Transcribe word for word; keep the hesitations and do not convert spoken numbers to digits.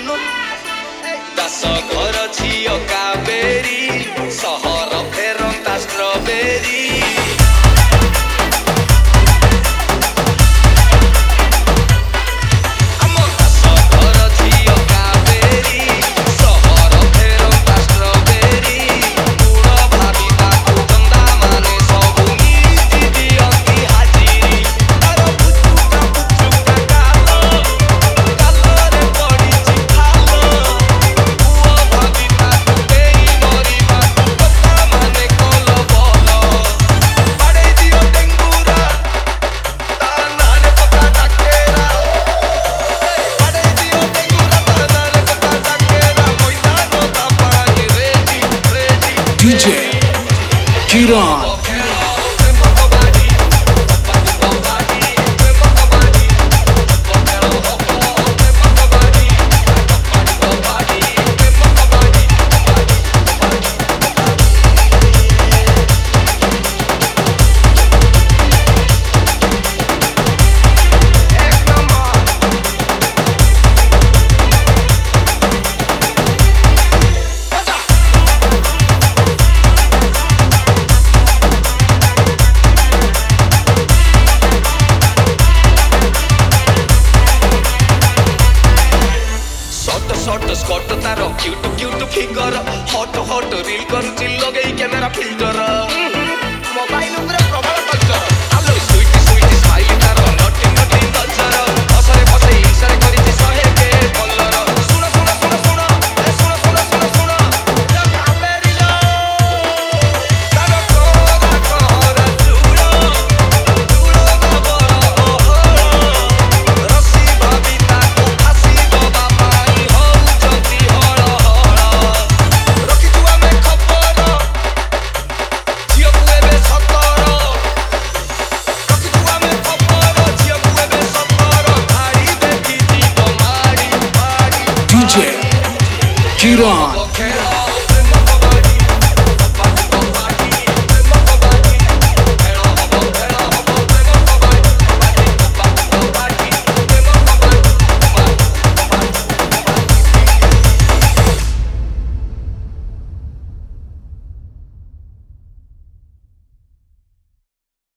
दास घर झियो कावेरी सहर फेरंता strawberry D J Kiran. Short skirt तारो cute cute figure hot hot reel करूची लगेई कैमेरा फिल्टर मोबाइल ऊपर प्रबल कल्चर आलो स्वीट स्वीट स्माइल तारो नटी नटी नजर असरे फसे इशारे करिची सहे के कलर सुन सुन सुन सुन ए सुन सुन सुन सुन या कावेरी लो तारो कोरा कोरा चूड़ो चूड़ो बाबा ओहो रसी भाभी ताको फासी बाबा D J Kiran.